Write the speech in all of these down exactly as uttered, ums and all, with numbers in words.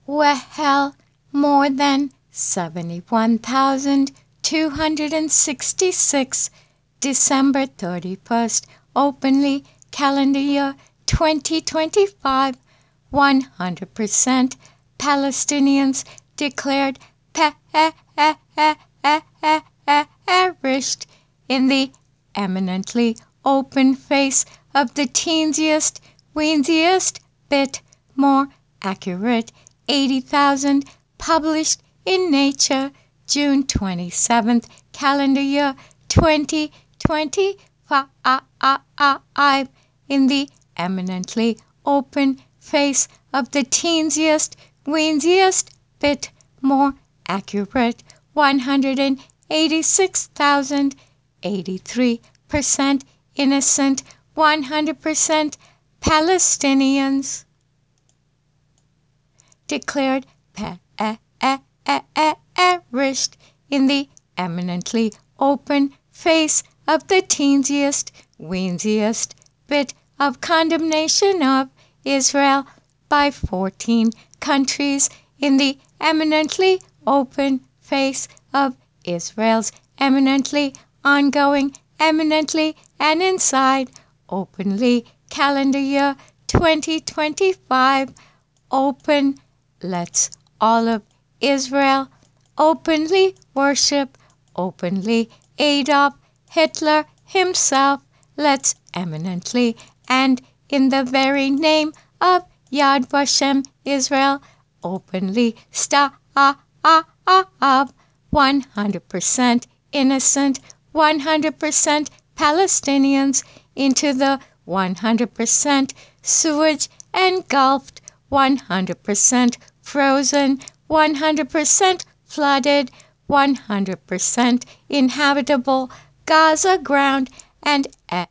Well, more than seventy-one thousand two hundred sixty-six, December thirty-first, openly, calendar year twenty twenty-five, one hundred percent Palestinians declared perished in the eminently open face of the teensiest, weensiest bit more accurate eighty thousand published in Nature, June twenty-seventh, calendar year twenty twenty-five, in the eminently open face of the teensiest, weensiest bit more accurate one hundred eighty-six thousand eighty-three percent innocent, one hundred percent Palestinians declared perished in the eminently open face of the teensiest, weensiest bit of condemnation of Israel by fourteen countries in the eminently open face of Israel's eminently ongoing, eminently and inside, openly, calendar year twenty twenty-five, open, let's all of Israel openly worship, openly Adolf Hitler himself, let's eminently and in the very name of Yad Vashem Israel, openly stop one hundred percent innocent, one hundred percent Palestinians into the one hundred percent sewage engulfed, one hundred percent frozen, one hundred percent flooded, one hundred percent inhabitable Gaza ground, and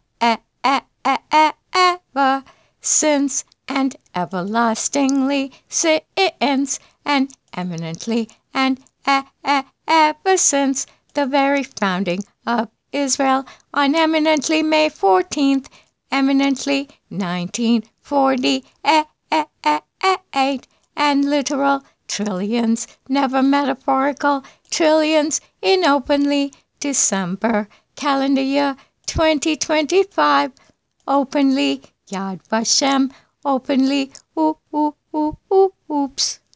ever since and everlastingly since and eminently and ever since the very founding of Israel on eminently May fourteenth, eminently nineteen forty-eight, and literal trillions, never metaphorical trillions, in openly December, calendar year twenty twenty-five, openly Yad Vashem, openly ooh, ooh, ooh, ooh, oops.